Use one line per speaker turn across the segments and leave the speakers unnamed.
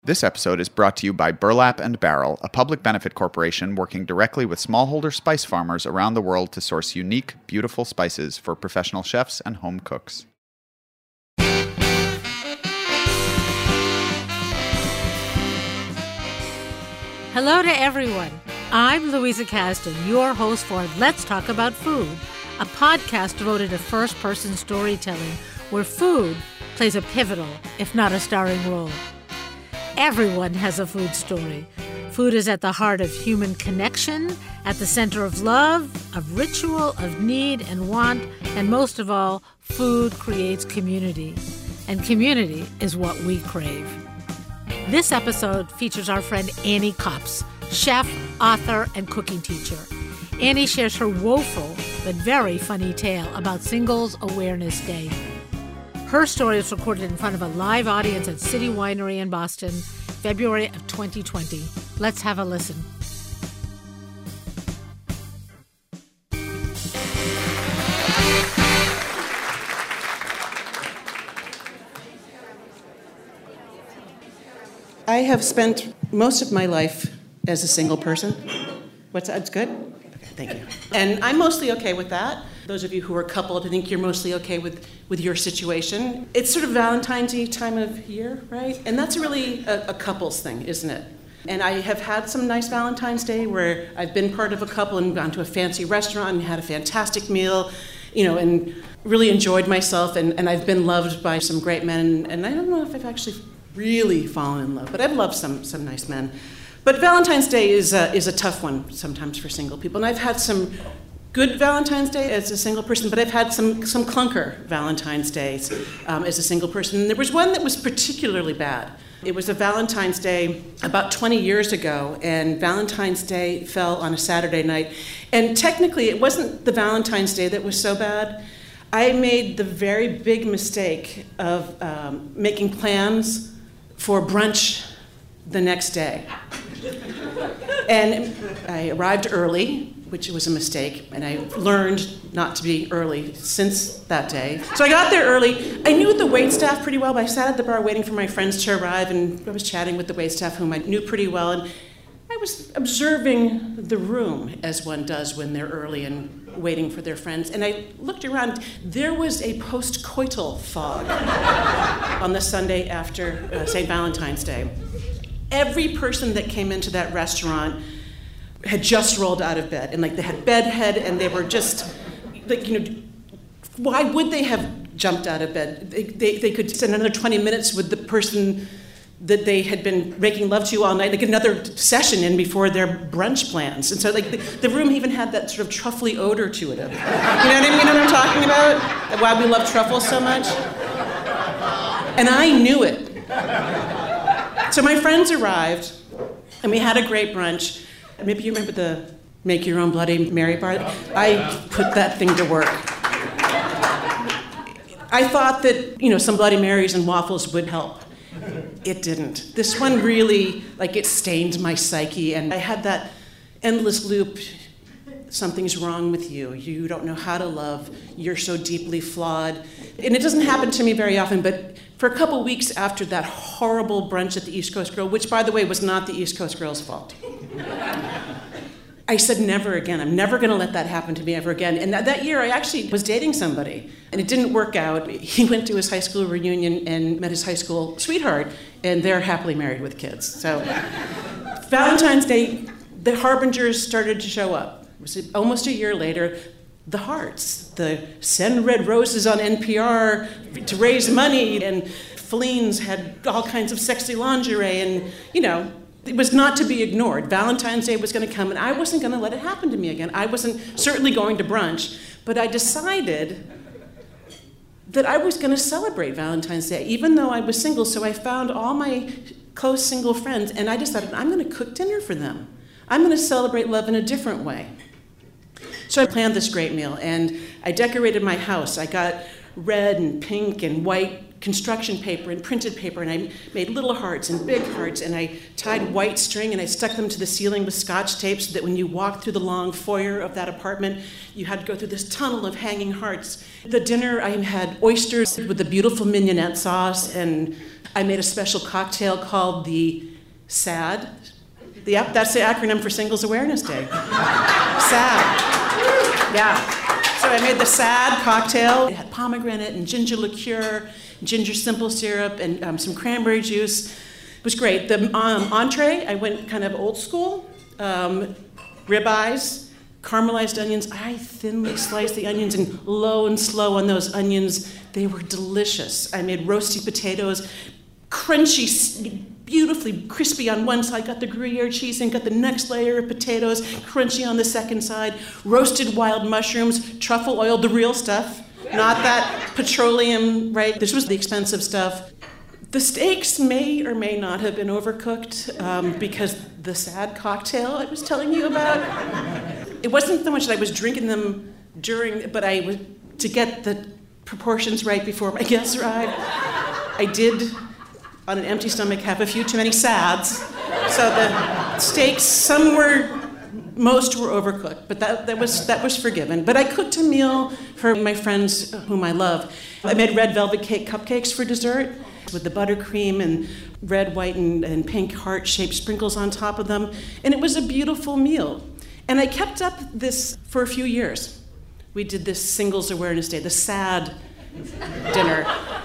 This episode is brought to you by Burlap and Barrel, a public benefit corporation working directly with smallholder spice farmers around the world to source unique, beautiful spices for professional chefs and home cooks.
Hello to everyone. I'm Louisa Kasdan, your host for Let's Talk About Food, a podcast devoted to first-person storytelling where food plays a pivotal, if not a starring role. Everyone has a food story. Food is at the heart of human connection, at the center of love, of ritual, of need and want, and most of all, food creates community. And community is what we crave. This episode features our friend Annie Copps, chef, author, and cooking teacher. Annie shares her woeful but very funny tale about Singles Awareness Day. Her story was recorded in front of a live audience at City Winery in Boston, February of 2020. Let's have a listen.
I have spent most of my life as a single person. What's that? It's good? Okay, thank you. And I'm mostly okay with that. Those of you who are coupled, I think you're mostly okay with your situation. It's sort of Valentine's Day time of year, right? And that's really a couples thing, isn't it? And I have had some nice Valentine's Day where I've been part of a couple and gone to a fancy restaurant and had a fantastic meal, and really enjoyed myself. And I've been loved by some great men. And I don't know if I've actually really fallen in love, but I've loved some nice men. But Valentine's Day is a tough one sometimes for single people. And I've had some good Valentine's Day as a single person, but I've had some clunker Valentine's Days as a single person. And there was one that was particularly bad. It was a Valentine's Day about 20 years ago, and Valentine's Day fell on a Saturday night. And technically, it wasn't the Valentine's Day that was so bad. I made the very big mistake of making plans for brunch the next day. And I arrived early, which was a mistake, and I learned not to be early since that day. So I got there early. I knew the waitstaff pretty well, but I sat at the bar waiting for my friends to arrive, and I was chatting with the waitstaff, whom I knew pretty well, and I was observing the room, as one does when they're early and waiting for their friends, and I looked around. There was a post-coital fog on the Sunday after St. Valentine's Day. Every person that came into that restaurant had just rolled out of bed, and they had bedhead, and they were just why would they have jumped out of bed? They could spend another 20 minutes with the person that they had been making love to all night, another session in before their brunch plans. And so the room even had that sort of truffly odor to it. You know what I'm talking about? Why we love truffles so much? And I knew it. So my friends arrived, and we had a great brunch. Maybe you remember the Make Your Own Bloody Mary bar? I put that thing to work. I thought that, some Bloody Marys and waffles would help. It didn't. This one really, it stained my psyche, and I had that endless loop. Something's wrong with you. You don't know how to love. You're so deeply flawed. And it doesn't happen to me very often, but for a couple weeks after that horrible brunch at the East Coast Grill, which, by the way, was not the East Coast Grill's fault, I said, never again. I'm never going to let that happen to me ever again. And that year, I actually was dating somebody, and it didn't work out. He went to his high school reunion and met his high school sweetheart, and they're happily married with kids. So Valentine's Day, the harbingers started to show up. It was almost a year later. The hearts, the send red roses on NPR to raise money, and Fleens had all kinds of sexy lingerie, and, it was not to be ignored. Valentine's Day was going to come, and I wasn't going to let it happen to me again. I wasn't certainly going to brunch, but I decided that I was going to celebrate Valentine's Day, even though I was single. So I found all my close single friends, and I decided I'm going to cook dinner for them. I'm going to celebrate love in a different way. So I planned this great meal, and I decorated my house. I got red and pink and white construction paper and printed paper, and I made little hearts and big hearts, and I tied white string and I stuck them to the ceiling with Scotch tape so that when you walked through the long foyer of that apartment, you had to go through this tunnel of hanging hearts. The dinner, I had oysters with the beautiful mignonette sauce, and I made a special cocktail called the SAD. Yep, that's the acronym for Singles Awareness Day. SAD. Yeah. So I made the SAD cocktail. It had pomegranate and ginger liqueur, ginger simple syrup, and some cranberry juice. It was great. The entree, I went kind of old school. Ribeyes, caramelized onions. I thinly sliced the onions and low and slow on those onions. They were delicious. I made roasty potatoes, crunchy, beautifully crispy on one side, got the Gruyere cheese and got the next layer of potatoes, crunchy on the second side, roasted wild mushrooms, truffle oil, the real stuff, not that petroleum, right? This was the expensive stuff. The steaks may or may not have been overcooked because the SAD cocktail I was telling you about, it wasn't so much that I was drinking them during, but I was, to get the proportions right before my guests arrived, I did, on an empty stomach, have a few too many SADs. So the steaks, most were overcooked, but that was forgiven. But I cooked a meal for my friends whom I love. I made red velvet cake cupcakes for dessert with the buttercream and red, white, and pink heart-shaped sprinkles on top of them. And it was a beautiful meal. And I kept up this for a few years. We did this Singles Awareness Day, the SAD dinner.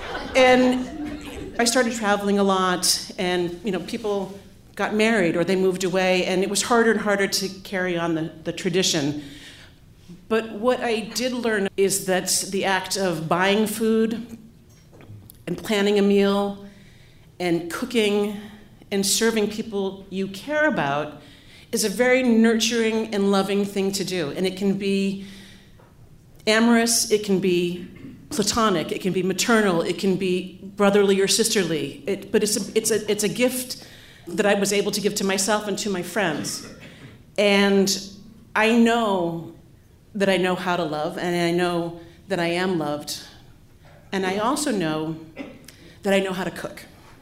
And I started traveling a lot, and people got married or they moved away, and it was harder and harder to carry on the tradition. But what I did learn is that the act of buying food and planning a meal and cooking and serving people you care about is a very nurturing and loving thing to do. And it can be amorous, it can be platonic, it can be maternal, it can be brotherly or sisterly. But it's a gift that I was able to give to myself and to my friends. And I know that I know how to love, and I know that I am loved. And I also know that I know how to cook.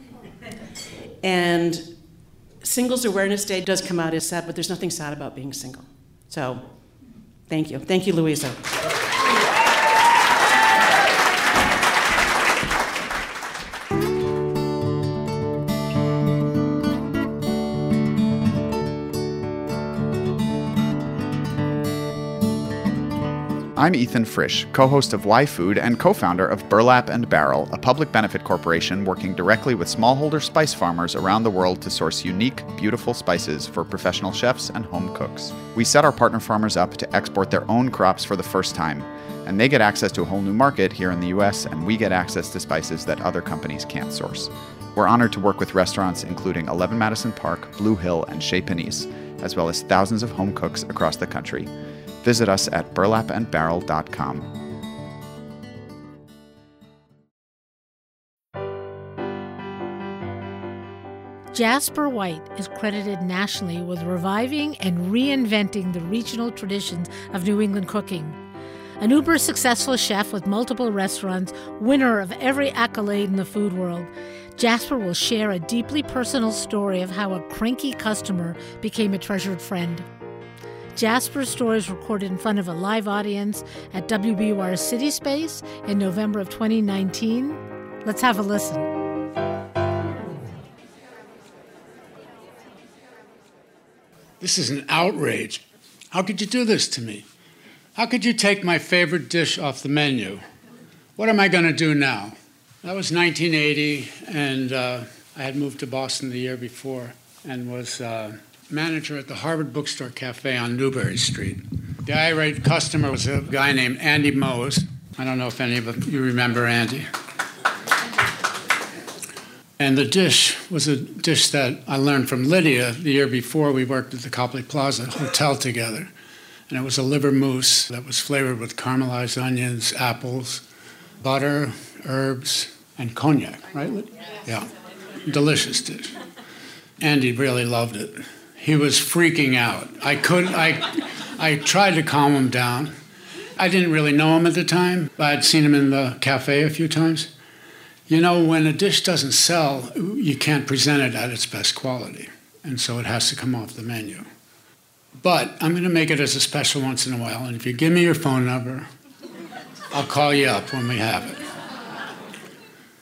And Singles Awareness Day does come out as sad, but there's nothing sad about being single. So, thank you. Thank you, Louisa.
I'm Ethan Frisch, co-host of Why Food and co-founder of Burlap and Barrel, a public benefit corporation working directly with smallholder spice farmers around the world to source unique, beautiful spices for professional chefs and home cooks. We set our partner farmers up to export their own crops for the first time, and they get access to a whole new market here in the US, and we get access to spices that other companies can't source. We're honored to work with restaurants including 11 Madison Park, Blue Hill, and Chez Panisse, as well as thousands of home cooks across the country. Visit us at burlapandbarrel.com.
Jasper White is credited nationally with reviving and reinventing the regional traditions of New England cooking. An uber-successful chef with multiple restaurants, winner of every accolade in the food world, Jasper will share a deeply personal story of how a cranky customer became a treasured friend. Jasper's story is recorded in front of a live audience at WBUR City Space in November of 2019. Let's have a listen.
This is an outrage. How could you do this to me? How could you take my favorite dish off the menu? What am I going to do now? That was 1980, and I had moved to Boston the year before and was manager at the Harvard Bookstore Cafe on Newbury Street. The irate customer was a guy named Andy Mose. I don't know if any of you remember Andy. And the dish was a dish that I learned from Lydia the year before. We worked at the Copley Plaza Hotel together. And it was a liver mousse that was flavored with caramelized onions, apples, butter, herbs, and cognac, right? Yeah. Delicious dish. Andy really loved it. He was freaking out. I tried to calm him down. I didn't really know him at the time, but I'd seen him in the cafe a few times. You know, when a dish doesn't sell, you can't present it at its best quality, and so it has to come off the menu. But I'm going to make it as a special once in a while, and if you give me your phone number, I'll call you up when we have it.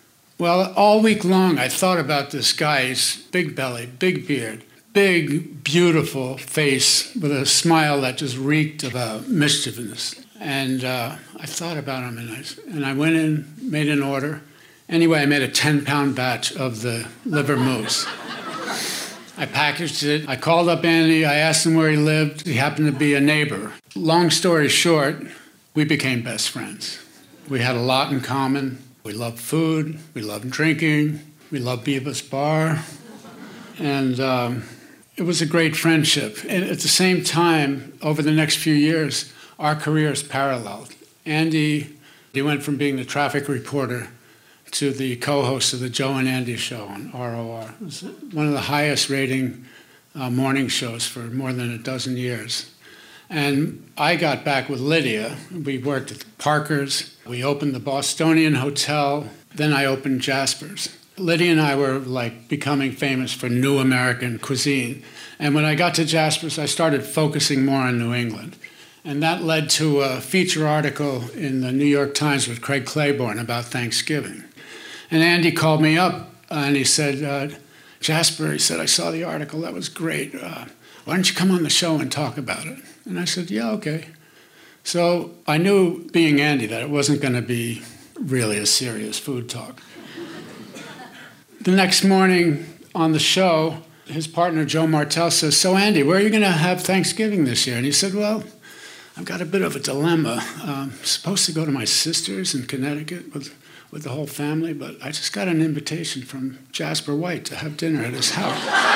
Well, all week long, I thought about this guy. He's big belly, big beard, big, beautiful face with a smile that just reeked of mischievousness. And I thought about him, and I went in, made an order. Anyway, I made a 10-pound batch of the liver mousse. I packaged it. I called up Andy. I asked him where he lived. He happened to be a neighbor. Long story short, we became best friends. We had a lot in common. We loved food. We loved drinking. We loved Beavis Bar. And it was a great friendship. And at the same time, over the next few years, our careers paralleled. Andy, he went from being the traffic reporter to the co-host of the Joe and Andy Show on ROR. It was one of the highest rating morning shows for more than a dozen years. And I got back with Lydia. We worked at Parker's. We opened the Bostonian Hotel. Then I opened Jasper's. Lydia and I were like becoming famous for new American cuisine. And when I got to Jasper's, I started focusing more on New England. And that led to a feature article in the New York Times with Craig Claiborne about Thanksgiving. And Andy called me up and he said, Jasper, he said, I saw the article. That was great. Why don't you come on the show and talk about it? And I said, yeah, okay. So I knew, being Andy, that it wasn't going to be really a serious food talk. The next morning on the show, his partner, Joe Martell, says, so Andy, where are you going to have Thanksgiving this year? And he said, well, I've got a bit of a dilemma. I'm supposed to go to my sister's in Connecticut with the whole family, but I just got an invitation from Jasper White to have dinner at his house.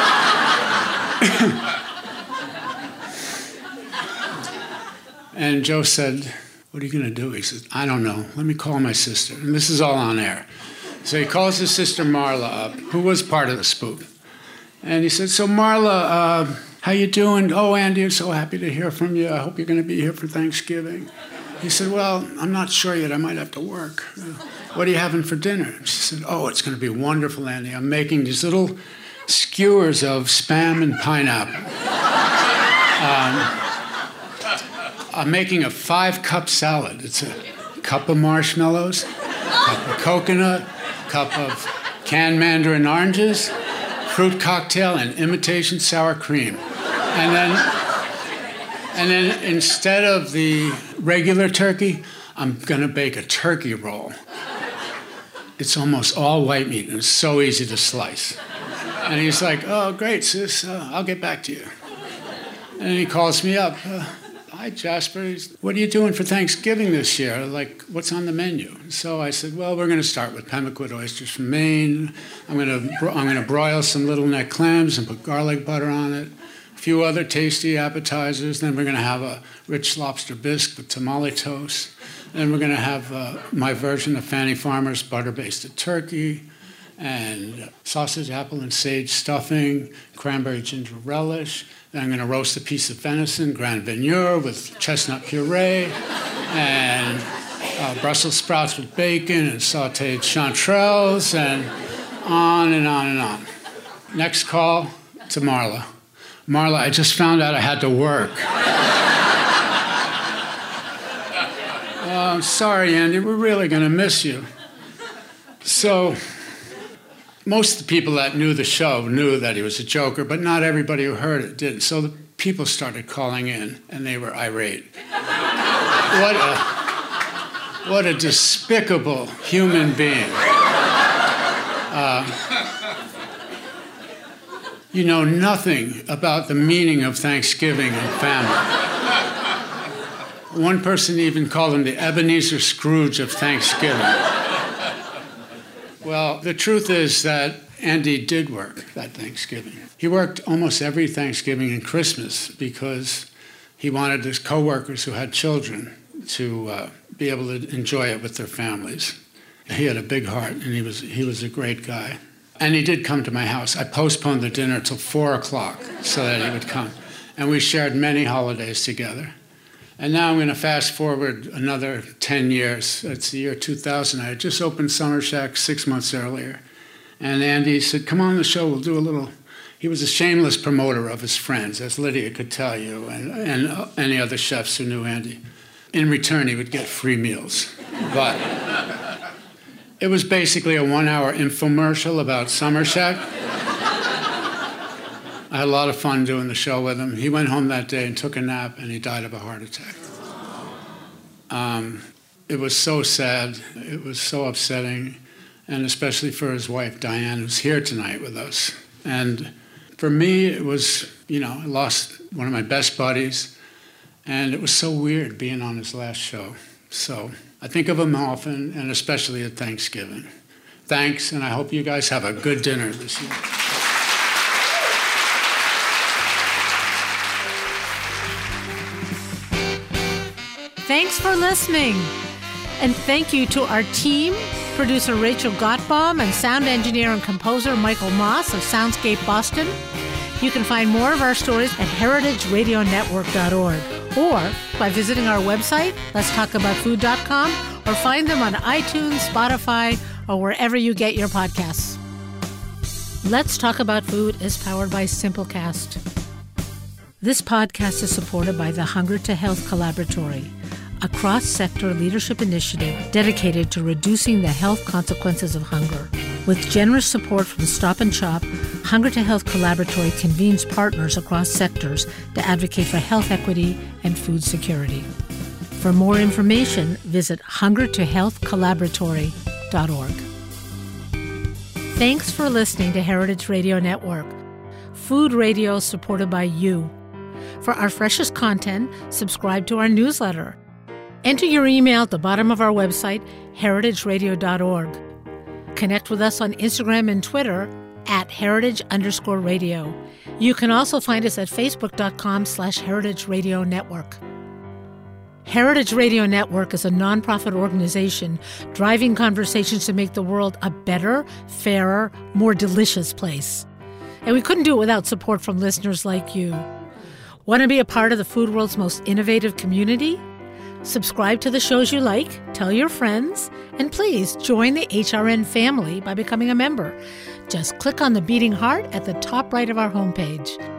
And Joe said, what are you going to do? He said, I don't know. Let me call my sister. And this is all on air. So he calls his sister Marla up, who was part of the spoof. And he said, so Marla, how you doing? Oh, Andy, I'm so happy to hear from you. I hope you're going to be here for Thanksgiving. He said, well, I'm not sure yet. I might have to work. What are you having for dinner? She said, oh, it's going to be wonderful, Andy. I'm making these little skewers of Spam and pineapple. I'm making a 5-cup salad. It's a cup of marshmallows, a cup of coconut, cup of canned mandarin oranges, fruit cocktail, and imitation sour cream. And then instead of the regular turkey, I'm going to bake a turkey roll. It's almost all white meat, and it's so easy to slice. And he's like, oh, great, sis, I'll get back to you. And he calls me up. Hi, Jasper. What are you doing for Thanksgiving this year? Like, what's on the menu? So I said, well, we're going to start with pemmican oysters from Maine. I'm going to broil some little neck clams and put garlic butter on it. A few other tasty appetizers. Then we're going to have a rich lobster bisque with tamale toast. Then we're going to have my version of Fannie Farmer's butter-basted turkey and sausage, apple, and sage stuffing, cranberry ginger relish. Then I'm going to roast a piece of venison, Grand Vigneur, with chestnut puree, and Brussels sprouts with bacon, and sautéed chanterelles, and on and on and on. Next call to Marla. Marla, I just found out I had to work. I'm sorry, Andy, we're really going to miss you. So most of the people that knew the show knew that he was a joker, but not everybody who heard it did. So the people started calling in, and they were irate. What a despicable human being. You know nothing about the meaning of Thanksgiving and family. One person even called him the Ebenezer Scrooge of Thanksgiving. Well, the truth is that Andy did work that Thanksgiving. He worked almost every Thanksgiving and Christmas because he wanted his coworkers who had children to be able to enjoy it with their families. He had a big heart, and he was a great guy. And he did come to my house. I postponed the dinner till 4 o'clock so that he would come. And we shared many holidays together. And now I'm going to fast forward another 10 years. It's the year 2000. I had just opened Summer Shack 6 months earlier. And Andy said, come on the show, we'll do a little. He was a shameless promoter of his friends, as Lydia could tell you, and any other chefs who knew Andy. In return, he would get free meals. But It was basically a 1-hour infomercial about Somerset. I had a lot of fun doing the show with him. He went home that day and took a nap, and he died of a heart attack. It was so sad. It was so upsetting, and especially for his wife, Diane, who's here tonight with us. And for me, it was, I lost one of my best buddies, and it was so weird being on his last show. So I think of him often, and especially at Thanksgiving. Thanks, and I hope you guys have a good dinner this year.
Thanks for listening. And thank you to our team, producer Rachel Gottbaum and sound engineer and composer Michael Moss of Soundscape Boston. You can find more of our stories at heritageradionetwork.org or by visiting our website, letstalkaboutfood.com, or find them on iTunes, Spotify, or wherever you get your podcasts. Let's Talk About Food is powered by Simplecast. This podcast is supported by the Hunger to Health Collaboratory, a cross-sector leadership initiative dedicated to reducing the health consequences of hunger. With generous support from Stop and Shop, Hunger to Health Collaboratory convenes partners across sectors to advocate for health equity and food security. For more information, visit hungertohealthcollaboratory.org. Thanks for listening to Heritage Radio Network, food radio supported by you. For our freshest content, subscribe to our newsletter. Enter your email at the bottom of our website, heritageradio.org. Connect with us on Instagram and Twitter at heritage_radio. You can also find us at facebook.com/Heritage Radio Network. Heritage Radio Network is a nonprofit organization driving conversations to make the world a better, fairer, more delicious place. And we couldn't do it without support from listeners like you. Want to be a part of the food world's most innovative community? Subscribe to the shows you like, tell your friends, and please join the HRN family by becoming a member. Just click on the beating heart at the top right of our homepage.